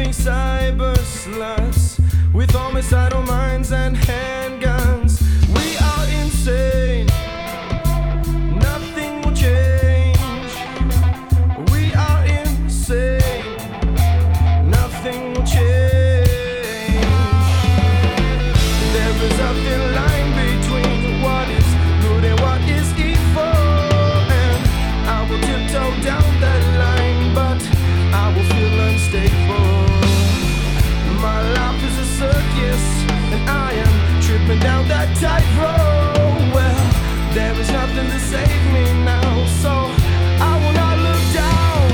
living cyber sluts with homicidal minds and handguns. We are insane. Nothing will change. We are insane. Nothing will change. There is a thin line between what is good and what is evil, and I will tiptoe down that line, but I will feel unstable. My life is a circus, and I am tripping down that tightrope. Well, there is nothing to save me now, so I will not look down.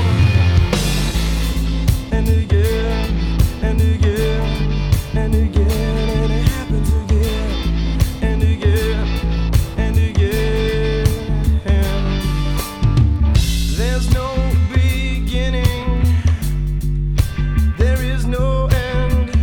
And again, and again, and again, and it happens again, and again, and again. There's no beginning, there is no end,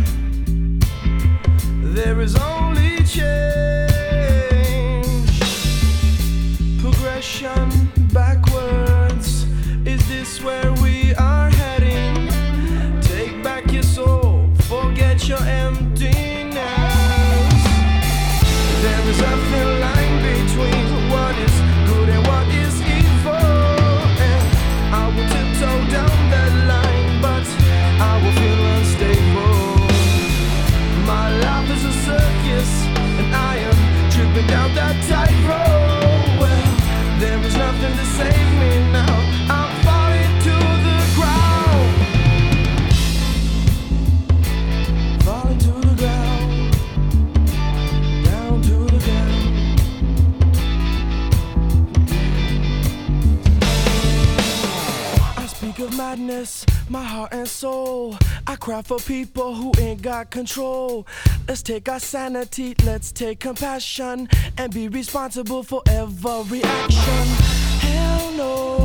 there is only change, progression backwards. Is this where we are heading? Take back your soul, forget your emptiness. There is a thin line between what is good and what is evil, and I will tiptoe down that line, but I will feel unstable. My life is a circus, and I am tripping down that tightrope. Well, there is nothing to save me now. I'm falling to the ground, falling to the ground, down to the ground. I speak of madness, my heart and soul. I cry for people who ain't got control. Let's take our sanity, let's take compassion, and be responsible for every action. Hell no.